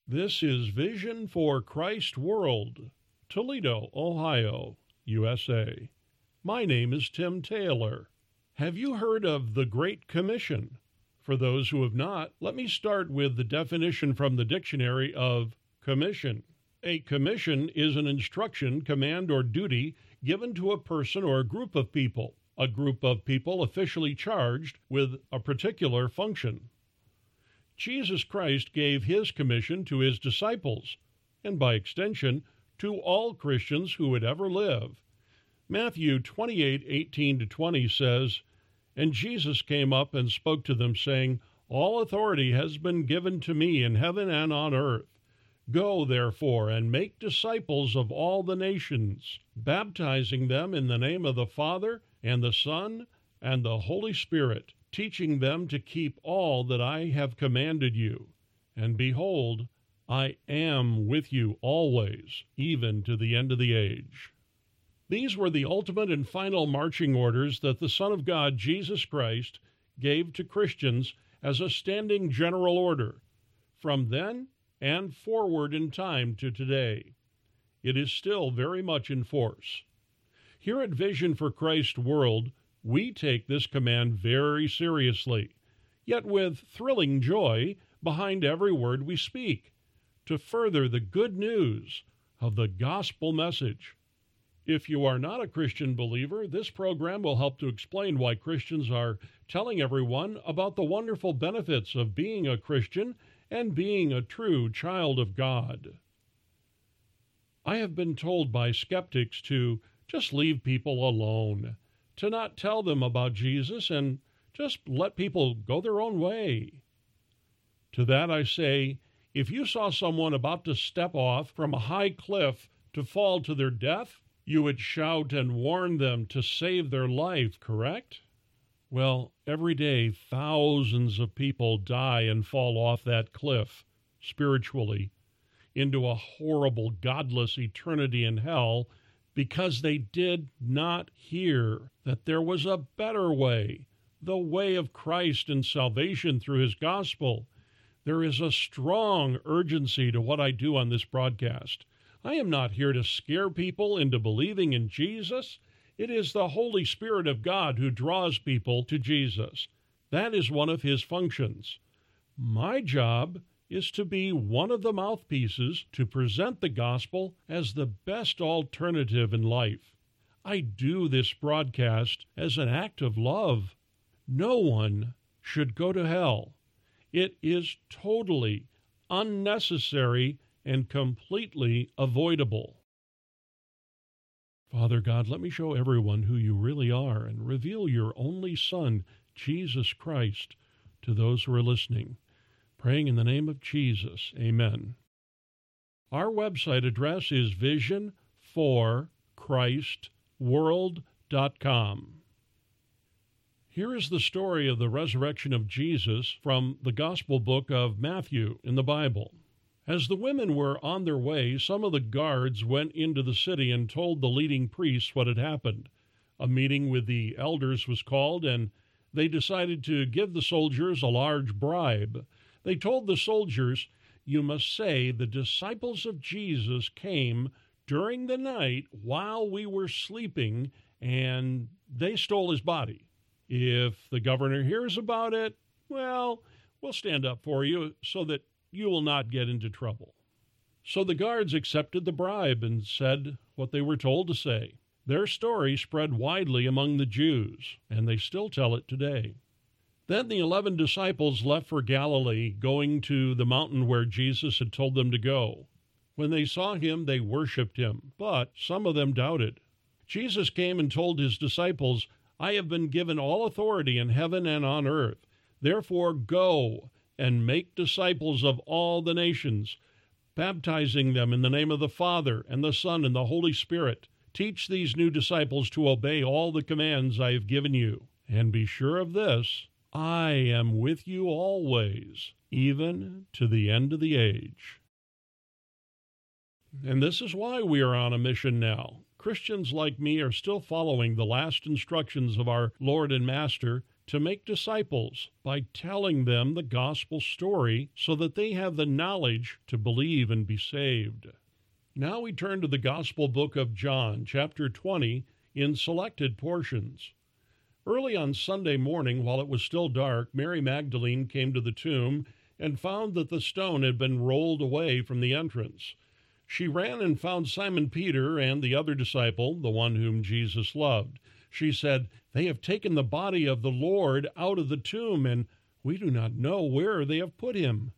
This is Vision for Christ World, Toledo, Ohio, USA. My name is Tim Taylor. Have you heard of the Great Commission? For those who have not, let me start with the definition from the dictionary of commission. A commission is an instruction, command, or duty given to a person or a group of people officially charged with a particular function. Jesus Christ gave his commission to his disciples, and by extension, to all Christians who would ever live. Matthew 28:18-20 says, "And Jesus came up and spoke to them, saying, All authority has been given to me in heaven and on earth. Go, therefore, and make disciples of all the nations, baptizing them in the name of the Father, and the Son, and the Holy Spirit, teaching them to keep all that I have commanded you. And behold, I am with you always, even to the end of the age." These were the ultimate and final marching orders that the Son of God, Jesus Christ, gave to Christians as a standing general order, from then and forward in time to today. It is still very much in force. Here at Vision for Christ World, we take this command very seriously, yet with thrilling joy behind every word we speak, to further the good news of the gospel message. If you are not a Christian believer, this program will help to explain why Christians are telling everyone about the wonderful benefits of being a Christian and being a true child of God. I have been told by skeptics to just leave people alone, to not tell them about Jesus and just let people go their own way. To that I say, if you saw someone about to step off from a high cliff to fall to their death, you would shout and warn them to save their life, correct? Well, every day thousands of people die and fall off that cliff, spiritually, into a horrible, godless eternity in hell because they did not hear that there was a better way, the way of Christ and salvation through his gospel. There is a strong urgency to what I do on this broadcast. I am not here to scare people into believing in Jesus. It is the Holy Spirit of God who draws people to Jesus. That is one of his functions. My job is to be one of the mouthpieces to present the gospel as the best alternative in life. I do this broadcast as an act of love. No one should go to hell. It is totally unnecessary and completely avoidable. Father God, let me show everyone who you really are and reveal your only Son, Jesus Christ, to those who are listening. Praying in the name of Jesus, amen. Our website address is visionforchristworld.com. Here is the story of the resurrection of Jesus from the Gospel book of Matthew in the Bible. As the women were on their way, some of the guards went into the city and told the leading priests what had happened. A meeting with the elders was called, and they decided to give the soldiers a large bribe. They told the soldiers, "You must say the disciples of Jesus came during the night while we were sleeping, and they stole his body. If the governor hears about it, well, we'll stand up for you so that you will not get into trouble." So the guards accepted the bribe and said what they were told to say. Their story spread widely among the Jews, and they still tell it today. Then the 11 disciples left for Galilee, going to the mountain where Jesus had told them to go. When they saw him, they worshipped him, but some of them doubted. Jesus came and told his disciples, "I have been given all authority in heaven and on earth. Therefore go and make disciples of all the nations, baptizing them in the name of the Father and the Son and the Holy Spirit. Teach these new disciples to obey all the commands I have given you. And be sure of this, I am with you always, even to the end of the age." And this is why we are on a mission now. Christians like me are still following the last instructions of our Lord and Master, to make disciples by telling them the gospel story so that they have the knowledge to believe and be saved. Now we turn to the Gospel book of John, chapter 20, in selected portions. Early on Sunday morning, while it was still dark, Mary Magdalene came to the tomb and found that the stone had been rolled away from the entrance. She ran and found Simon Peter and the other disciple, the one whom Jesus loved. She said, "They have taken the body of the Lord out of the tomb, and we do not know where they have put him."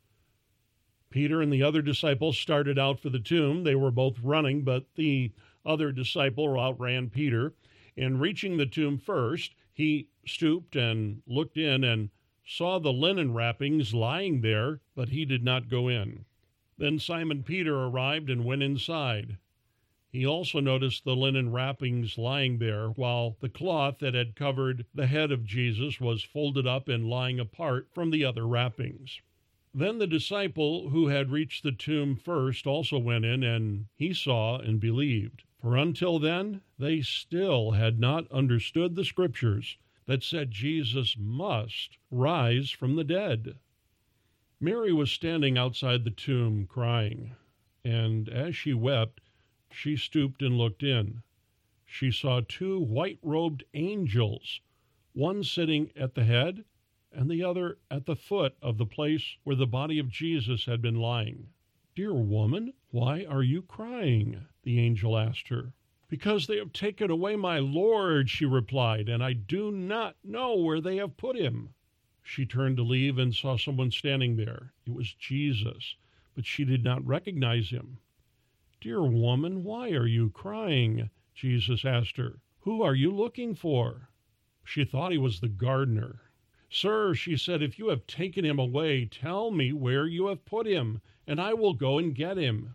Peter and the other disciple started out for the tomb. They were both running, but the other disciple outran Peter. And reaching the tomb first, he stooped and looked in and saw the linen wrappings lying there, but he did not go in. Then Simon Peter arrived and went inside. He also noticed the linen wrappings lying there, while the cloth that had covered the head of Jesus was folded up and lying apart from the other wrappings. Then the disciple who had reached the tomb first also went in, and he saw and believed. For until then, they still had not understood the scriptures that said Jesus must rise from the dead. Mary was standing outside the tomb crying, and as she wept, she stooped and looked in. She saw two white-robed angels, one sitting at the head and the other at the foot of the place where the body of Jesus had been lying. "Dear woman, why are you crying?" the angel asked her. "Because they have taken away my Lord," she replied, "and I do not know where they have put him." She turned to leave and saw someone standing there. It was Jesus, but she did not recognize him. "Dear woman, why are you crying?" Jesus asked her. "Who are you looking for?" She thought he was the gardener. "Sir," she said, "if you have taken him away, tell me where you have put him, and I will go and get him."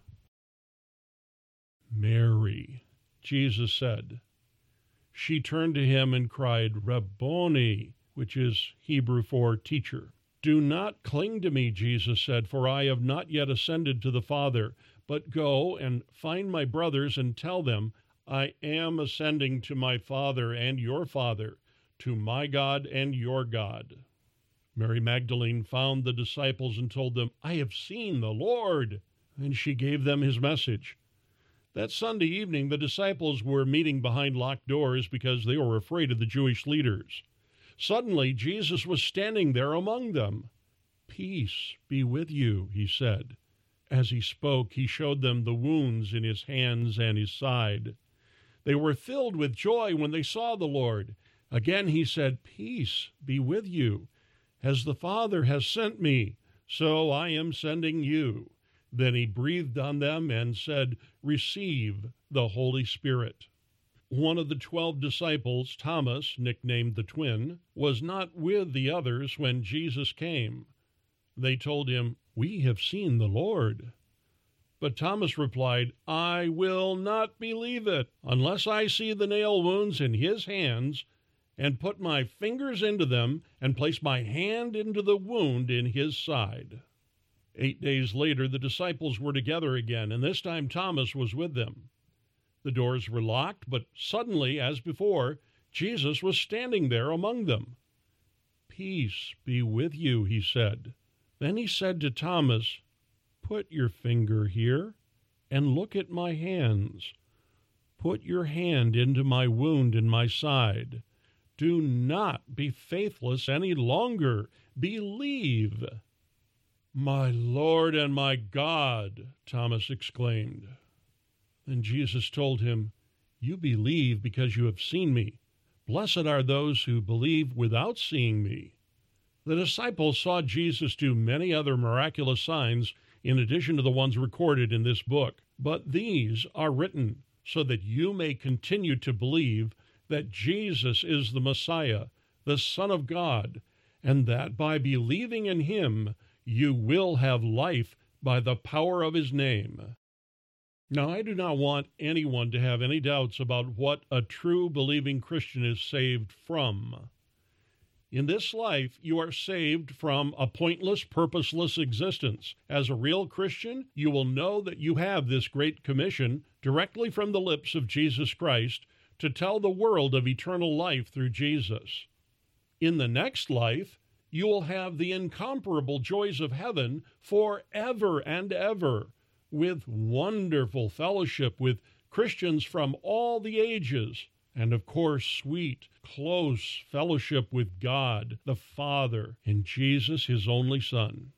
"Mary," Jesus said. She turned to him and cried, "Rabboni," which is Hebrew for teacher. "Do not cling to me," Jesus said, "for I have not yet ascended to the Father, but go and find my brothers and tell them, I am ascending to my Father and your Father, to my God and your God." Mary Magdalene found the disciples and told them, "I have seen the Lord," and she gave them his message. That Sunday evening, the disciples were meeting behind locked doors because they were afraid of the Jewish leaders. Suddenly, Jesus was standing there among them. "Peace be with you," he said. As he spoke, he showed them the wounds in his hands and his side. They were filled with joy when they saw the Lord. Again he said, "Peace be with you. As the Father has sent me, so I am sending you." Then he breathed on them and said, "Receive the Holy Spirit." One of the 12 disciples, Thomas, nicknamed the Twin, was not with the others when Jesus came. They told him, "We have seen the Lord." But Thomas replied, "I will not believe it unless I see the nail wounds in his hands and put my fingers into them and place my hand into the wound in his side." 8 days later, the disciples were together again, and this time Thomas was with them. The doors were locked, but suddenly, as before, Jesus was standing there among them. "Peace be with you," he said. Then he said to Thomas, "Put your finger here and look at my hands. Put your hand into my wound in my side. Do not be faithless any longer. Believe." "My Lord and my God," Thomas exclaimed. Then Jesus told him, "You believe because you have seen me. Blessed are those who believe without seeing me." The disciples saw Jesus do many other miraculous signs in addition to the ones recorded in this book. But these are written so that you may continue to believe that Jesus is the Messiah, the Son of God, and that by believing in him, you will have life by the power of his name. Now, I do not want anyone to have any doubts about what a true believing Christian is saved from. In this life, you are saved from a pointless, purposeless existence. As a real Christian, you will know that you have this great commission directly from the lips of Jesus Christ to tell the world of eternal life through Jesus. In the next life, you will have the incomparable joys of heaven forever and ever, with wonderful fellowship with Christians from all the ages, and of course, sweet, close fellowship with God, the Father, and Jesus, his only Son.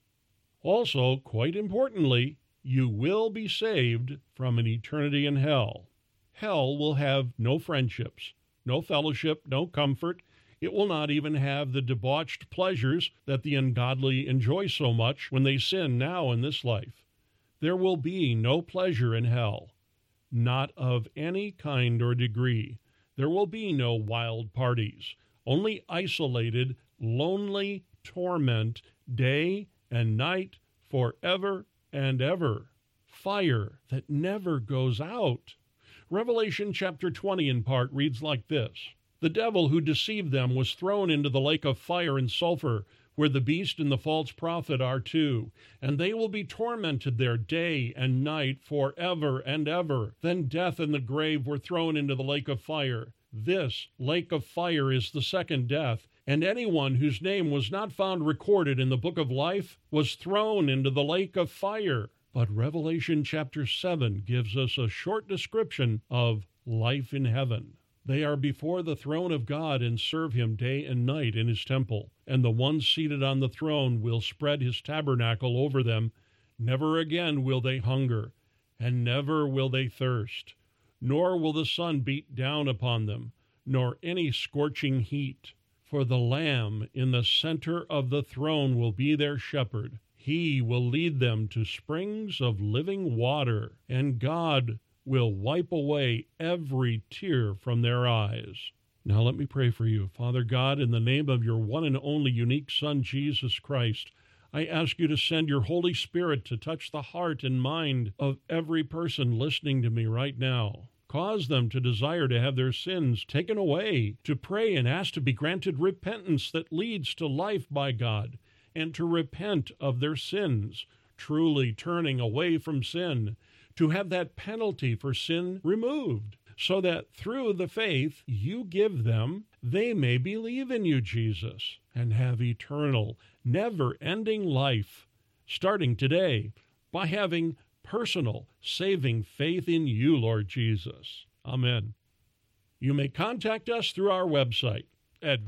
Also, quite importantly, you will be saved from an eternity in hell. Hell will have no friendships, no fellowship, no comfort. It will not even have the debauched pleasures that the ungodly enjoy so much when they sin now in this life. There will be no pleasure in hell, not of any kind or degree. There will be no wild parties, only isolated, lonely torment, day and night, forever and ever. Fire that never goes out. Revelation chapter 20 in part reads like this. The devil who deceived them was thrown into the lake of fire and sulfur, where the beast and the false prophet are too, and they will be tormented there day and night forever and ever. Then death and the grave were thrown into the lake of fire. This lake of fire is the second death, and anyone whose name was not found recorded in the book of life was thrown into the lake of fire. But Revelation chapter 7 gives us a short description of life in heaven. They are before the throne of God and serve him day and night in his temple. And the one seated on the throne will spread his tabernacle over them. Never again will they hunger, and never will they thirst. Nor will the sun beat down upon them, nor any scorching heat. For the Lamb in the center of the throne will be their shepherd. He will lead them to springs of living water, and God will wipe away every tear from their eyes. Now let me pray for you. Father God, in the name of your one and only unique Son, Jesus Christ, I ask you to send your Holy Spirit to touch the heart and mind of every person listening to me right now. Cause them to desire to have their sins taken away, to pray and ask to be granted repentance that leads to life by God, and to repent of their sins, truly turning away from sin, to have that penalty for sin removed, so that through the faith you give them, they may believe in you, Jesus, and have eternal, never-ending life, starting today, by having personal, saving faith in you, Lord Jesus. Amen. You may contact us through our website at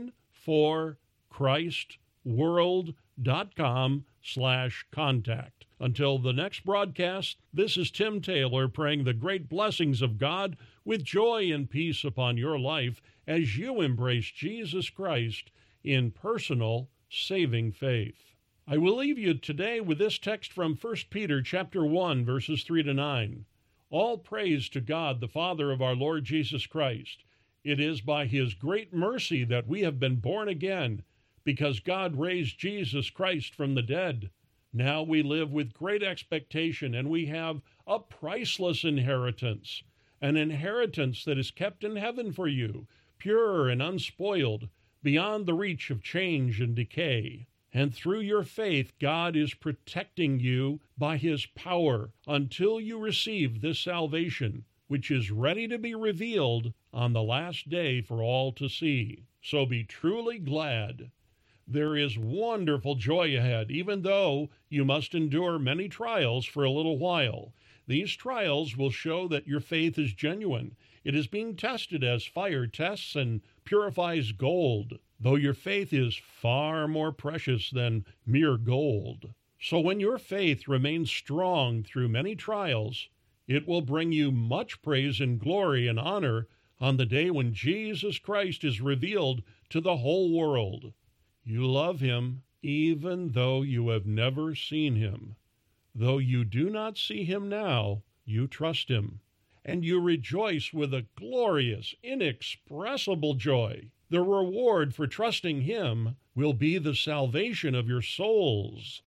visionforchristworld.com/contact. Until the next broadcast, this is Tim Taylor praying the great blessings of God with joy and peace upon your life as you embrace Jesus Christ in personal, saving faith. I will leave you today with this text from 1 Peter chapter 1, verses 3-9. All praise to God, the Father of our Lord Jesus Christ. It is by his great mercy that we have been born again, because God raised Jesus Christ from the dead. Now we live with great expectation, and we have a priceless inheritance, an inheritance that is kept in heaven for you, pure and unspoiled, beyond the reach of change and decay. And through your faith, God is protecting you by his power until you receive this salvation, which is ready to be revealed on the last day for all to see. So be truly glad. There is wonderful joy ahead, even though you must endure many trials for a little while. These trials will show that your faith is genuine. It is being tested as fire tests and purifies gold, though your faith is far more precious than mere gold. So when your faith remains strong through many trials, it will bring you much praise and glory and honor on the day when Jesus Christ is revealed to the whole world. You love him even though you have never seen him. Though you do not see him now, you trust him, and you rejoice with a glorious, inexpressible joy. The reward for trusting him will be the salvation of your souls.